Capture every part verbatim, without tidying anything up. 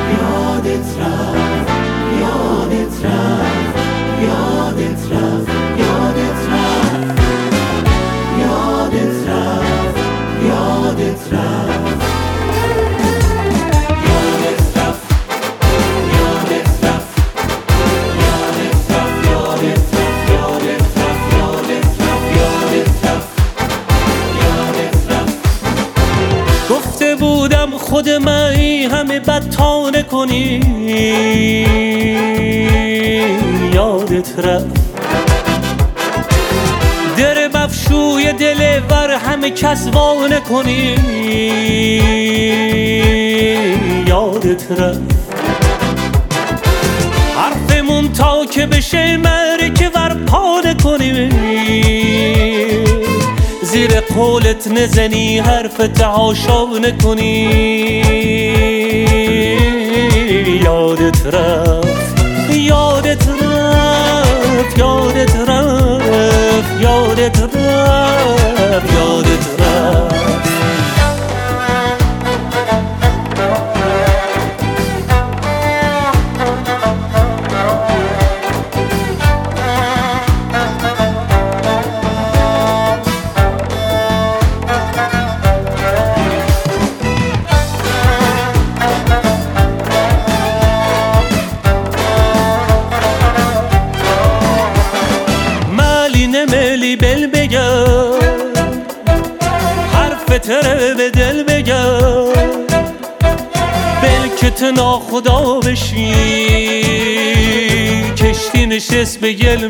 یادت رفت یادت رفت یادت رفت یادت رفت یادت رفت یادت رفت گفته بودم خود من همه بد تا نکنی، یادت رفت در مفشوی دل بر همه کس وا نکنی، یادت رفت حرفمون تا که بشه معرکه ور پا نکنی، زیر قولت نزنی حرف تحاشا نکنی، یادت رفت یادت رفت یادت رفت یادت رفت یادت رفت ملی بل بگم حرف تره به دل بگم، بل که تو ناخدا بشی کشتی نشست به گل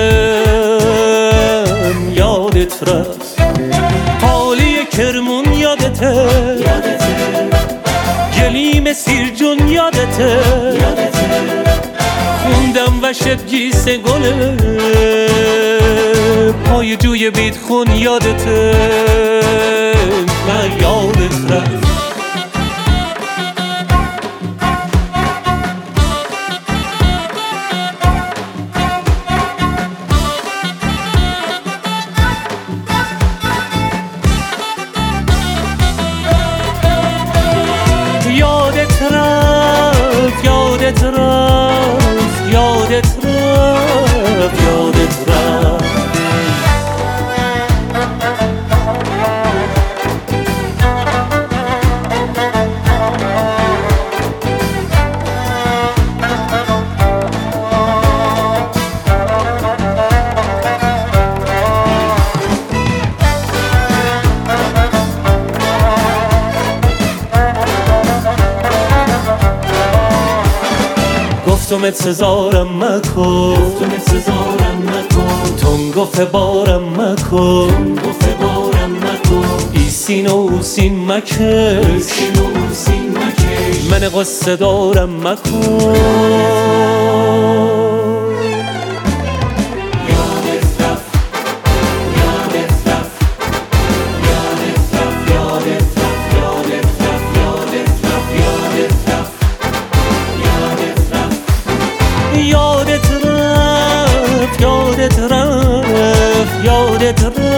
بگم، یادت رفت حالی کرمون یادته گلیم سیر جون یادته خوندم و شبگیس گله پای جوی بیت خون یادته، من یادت رفت یادت رفت یادت رفت یادت رفت یادت رفت گفتمت سزارم مکن گفتمت سزارم مکن تنگفه بارم مکن گفته بارم مکن ایسین و اوسین مکش ایسین و اوسین مکش من قصه دارم مکن یادت رفت یادت رفت یادت رفت